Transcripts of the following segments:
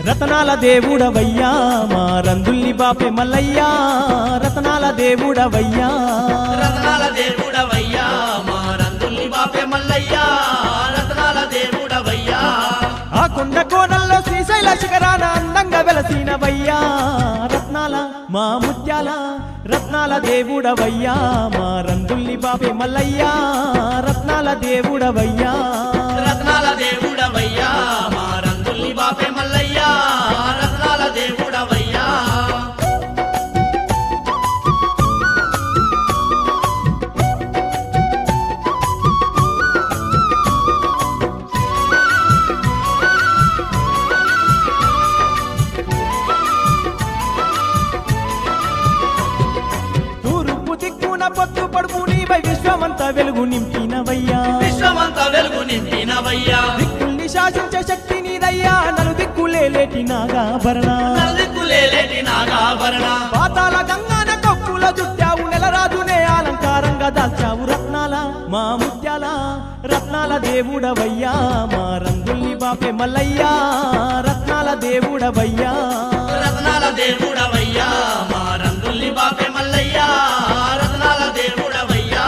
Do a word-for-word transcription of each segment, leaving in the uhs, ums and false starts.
రతనాల దేవుడవయ్యా మా రందుల్ని బాపే మల్లయ్యా రతనాల దేవుడవయ్యా రతనాల దేవుడవయ్యా మా రందుల్ని బాపే మల్లయ్యా రతనాల దేవుడవయ్యా ఆ కొండ కోణంలో శ్రీశైల శిఖరాన అందంగా వెలసినవయ్యా రత్నాల మా ముత్యాల రత్నాల దేవుడవయ్యా మా రందుల్ని బాపే మల్లయ్యా రత్నాల దేవుడవయ్యా రతనాల దేవుడవయ్యా మా రందుల్ని బాపే మల్లయ్యా రతనాల దేవుడవయ్యా పొత్తు పడుపు నీవై విశ్వమంతా వెలుగు నింపినవయ్యా విశ్వమంతా వెలుగు నింపినవయ్యా దిక్కుల్ని శాసించే శక్తి నీదయ్యా నలు దిక్కులేలేటి నాగాభరణ నలు దిక్కులేలేటి నాగాభరణ పాతాల గంగాన కప్పుల జుట్టావు నెలరాజునే అలంకారంగా దాల్చావు రత్నాల మా ముత్యాల రత్నాల దేవుడవయ్యా మా రంగుల్ని బాపే మల్లయ్యా రత్నాల దేవుడవయ్యా రత్నాల దేవుడవయ్యా మా రంగుల్ని బాపే మల్లయ్యా రత్నాల దేవుడవయ్యా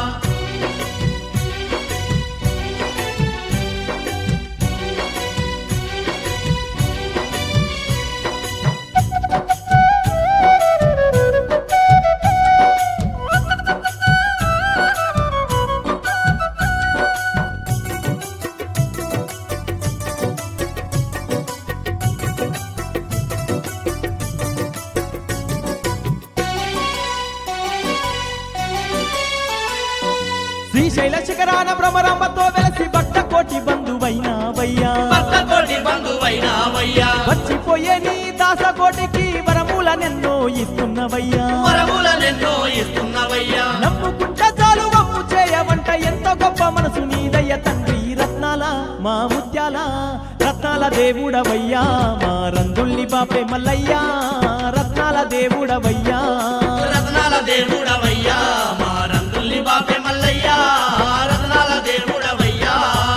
శ్రీశైల శిఖరాన భ్రమరాంబతో వెలసి భక్త కోటి బంధువైనావయ్యా భక్త కోటి బంధువైనావయ్యా వచ్చిపోయే నీ దాస కోటికి వరములనెన్నో ఇస్తున్నవయ్యా వరములనెన్నో ఇస్తున్నవయ్యా నమ్ముకుంట చాలు వమ్ము చేయవంట ఎంతో గొప్ప మనసు నీదయ్య తండ్రి రత్నాల మా ముత్యాల రత్నాల దేవుడవయ్యా మా రందుల్ని బాపే మల్లయ్యా రత్నాల దేవుడవయ్యా రత్నాల దేవుడవయ్యా మా రందుల్ని బాపే మల్లయ్యా రత్నాల దేవుడవయ్యా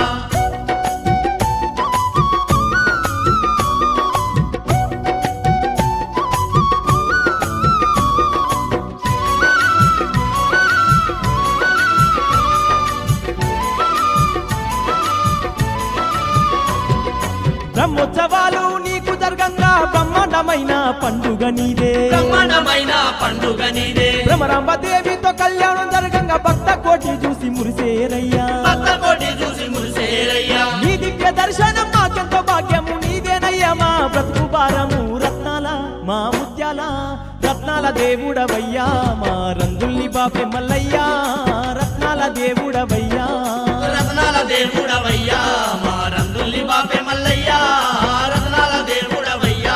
బ్రహ్మోత్సవాలు నీకు జరగంగా బ్రహ్మాండమైన పండుగ నీదే బ్రహ్మాండమైన పండుగ నీదే భ్రమరాంబ దేవితో కళ్యాణం జరగంగా భక్త కోటి చూసి మురిసేరయ్యా భక్త కోటి చూసి మురిసేరయ్యా నీ దివ్య దర్శనం మాకెంతో భాగ్యము నీదేనయ్యా మా బ్రతుకు భారము రత్నాల మా ముత్యాల రత్నాల దేవుడవయ్యా మా రందుల్ని బాపే మల్లయ్యా రత్నాల దేవుడవయ్యా రత్నాల దేవుడవయ్యా మా రందుల్ని బాపే మల్లయ్యా రత్నాల దేవుడవయ్యా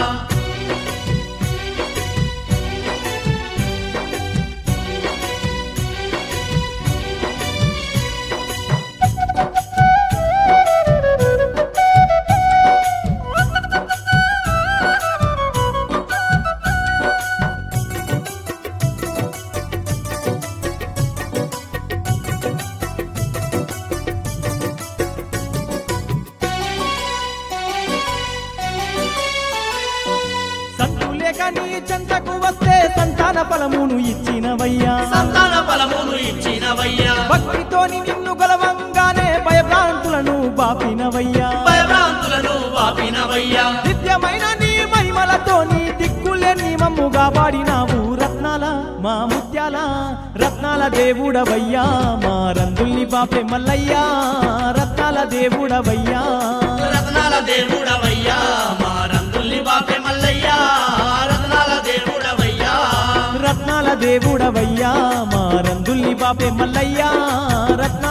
నీ చెంతకు వస్తే సంతాన ఫలమును ఇచ్చినవయ్యా సంతాన ఫలమును ఇచ్చినవయ్యా భక్తితోని నిన్ను గలవంగానే భయభ్రాంతులను బాపినవయ్యా భయభ్రాంతులను బాపినవయ్యా నిత్యమైన నీ మహిమలతోని దిక్కులేని మమ్ముగా పాడినావు రత్నాల మా ముత్యాల రత్నాల దేవుడవయ్యా మా రందుల్ని బాపే మల్లయ్యా రత్నాల దేవుడవయ్యా రత్నాల దేవుడవయ్యా మా రందుల్ని బాపే మల్లయ్యా రత్నాల దేవుడవయ్యా రత్నాల దేవుడవయ్యా మా రందుల్ని బాపే మల్లయ్యా రత్నాల